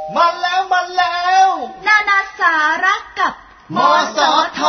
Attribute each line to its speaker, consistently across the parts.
Speaker 1: มาแล้ว
Speaker 2: นานาสาระกับ
Speaker 1: มสท.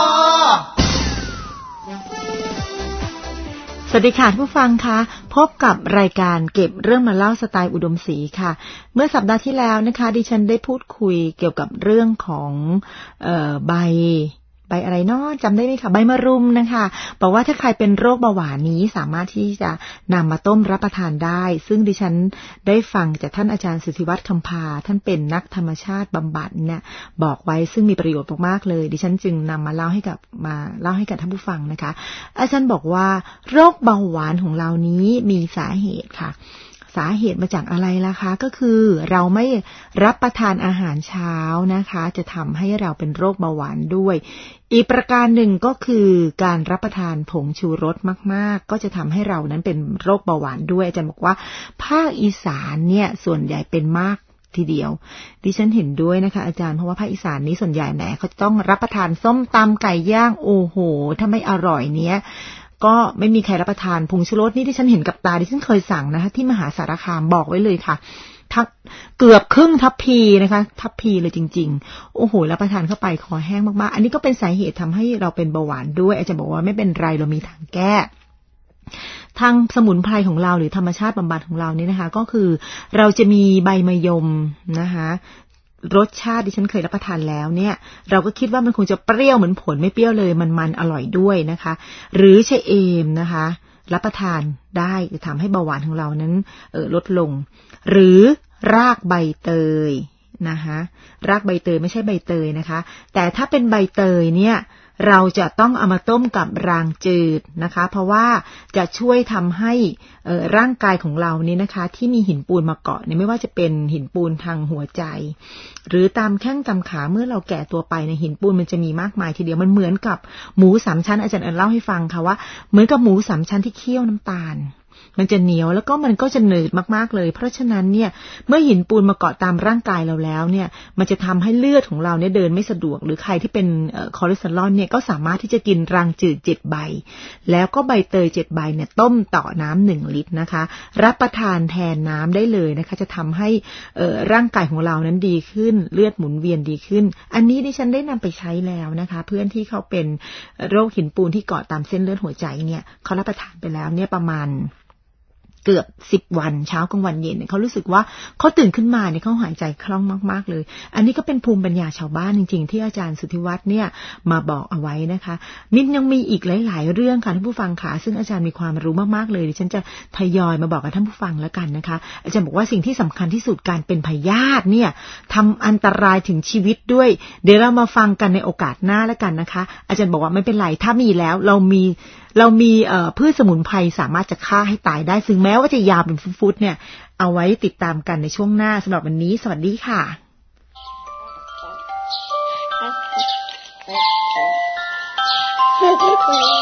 Speaker 3: สวัสดีค่ะผู้ฟังคะพบกับรายการเก็บเรื่องมาเล่าสไตล์อุดมศรีค่ะเมื่อสัปดาห์ที่แล้วนะคะดิฉันได้พูดคุยเกี่ยวกับเรื่องของใบอะไรเนาะจำได้ไหมคะใบมะรุมนะคะบอกว่าถ้าใครเป็นโรคเบาหวานนี้สามารถที่จะนำมาต้มรับประทานได้ซึ่งดิฉันได้ฟังจากท่านอาจารย์สุทธิวัฒน์คำพาท่านเป็นนักธรรมชาติบำบัดเนี่ยบอกไว้ซึ่งมีประโยชน์มากๆเลยดิฉันจึงนำมาเล่าให้กับท่านผู้ฟังนะคะอาจารย์บอกว่าโรคเบาหวานของเรานี้มีสาเหตุค่ะสาเหตุมาจากอะไรล่ะคะก็คือเราไม่รับประทานอาหารเช้านะคะจะทำให้เราเป็นโรคเบาหวานด้วยอีกประการหนึ่งก็คือการรับประทานผงชูรสมากๆก็จะทำให้เรานั้นเป็นโรคเบาหวานด้วยอาจารย์บอกว่าภาคอีสานเนี่ยส่วนใหญ่เป็นมากทีเดียวดิฉันเห็นด้วยนะคะอาจารย์เพราะว่าภาคอีสานนี้ส่วนใหญ่แหมเขาจะต้องรับประทานส้มตำไก่ย่างโอ้โหถ้าไม่อร่อยเนี้ยก็ไม่มีใครรับประทานผงชูรสนี่ที่ฉันเห็นกับตาดิฉันเคยสั่งนะคะที่มหาสารคามบอกไว้เลยค่ะเกือบครึ่งทัพพีนะคะทัพพีเลยจริงๆโอ้โหรับประทานเข้าไปคอแห้งมากๆอันนี้ก็เป็นสาเหตุทำให้เราเป็นเบาหวานด้วยอาจารย์บอกว่าไม่เป็นไรเรามีทางแก้ทางสมุนไพรของเราหรือธรรมชาติบำบัดของเรานี่นะคะก็คือเราจะมีใบมะยมนะคะรสชาติที่ฉันเคยรับประทานแล้วเนี่ยเราก็คิดว่ามันคงจะเปรี้ยวเหมือนผลไม่เปรี้ยวเลยมันอร่อยด้วยนะคะหรือชะเอมนะคะรับประทานได้จะทำให้เบาหวานของเรานั้นลดลงหรือรากใบเตยนะคะรากใบเตยไม่ใช่ใบเตยนะคะแต่ถ้าเป็นใบเตยเนี่ยเราจะต้องเอามาต้มกับรางจืดนะคะเพราะว่าจะช่วยทำให้ร่างกายของเรานี้นะคะที่มีหินปูนมาเกาะเนี่ยไม่ว่าจะเป็นหินปูนทางหัวใจหรือตามแข้งตามขาเมื่อเราแก่ตัวไปในหินปูนมันจะมีมากมายทีเดียวมันเหมือนกับหมูสามชั้นอาจารย์เล่าให้ฟังค่ะว่าเหมือนกับหมูสามชั้นที่เคี่ยวน้ำตาลมันจะเหนียวแล้วก็มันก็จะหนืดมากๆเลยเพราะฉะนั้นเนี่ยเมื่อหินปูนมาเกาะตามร่างกายเราแล้วเนี่ยมันจะทำให้เลือดของเราเนี่ยเดินไม่สะดวกหรือใครที่เป็นคอเลสเตอรอลเนี่ยก็สามารถที่จะกินรางจืด7ใบแล้วก็ใบเตย7ใบเนี่ยต้มต่อน้ำ1ลิตรนะคะรับประทานแทนน้ำได้เลยนะคะจะทำให้ร่างกายของเรานั้นดีขึ้นเลือดหมุนเวียนดีขึ้นอันนี้ดิฉันได้นำไปใช้แล้วนะคะเพื่อนที่เขาเป็นโรคหินปูนที่เกาะตามเส้นเลือดหัวใจเนี่ยเขารับประทานไปแล้วเนี่ยประมาณเกือบ10วันเช้ากลางวันเย็นเนี่ยเขารู้สึกว่าเขาตื่นขึ้นมาเนี่ยเขาหายใจคล่องมากๆเลยอันนี้ก็เป็นภูมิปัญญาชาวบ้านจริงๆที่อาจารย์สุทธิวัฒน์เนี่ยมาบอกเอาไว้นะคะมิ้นยังมีอีกหลายๆเรื่องค่ะท่านผู้ฟังค่ะซึ่งอาจารย์มีความรู้มากๆเลยดิฉันจะทยอยมาบอกกับท่านผู้ฟังแล้วกันนะคะอาจารย์บอกว่าสิ่งที่สำคัญที่สุดการเป็นพยาธิเนี่ยทำอันตรายถึงชีวิตด้วยเดี๋ยวเรามาฟังกันในโอกาสหน้าแล้วกันนะคะอาจารย์บอกว่าไม่เป็นไรถ้ามีแล้วเรามีพืชสมุนไพรสามารถจะฆ่าให้ตายได้ซึ่งแม้ว่าจะยาวเป็นฟุตๆเนี่ยเอาไว้ติดตามกันในช่วงหน้าสำหรับวันนี้สวัสดีค่ะ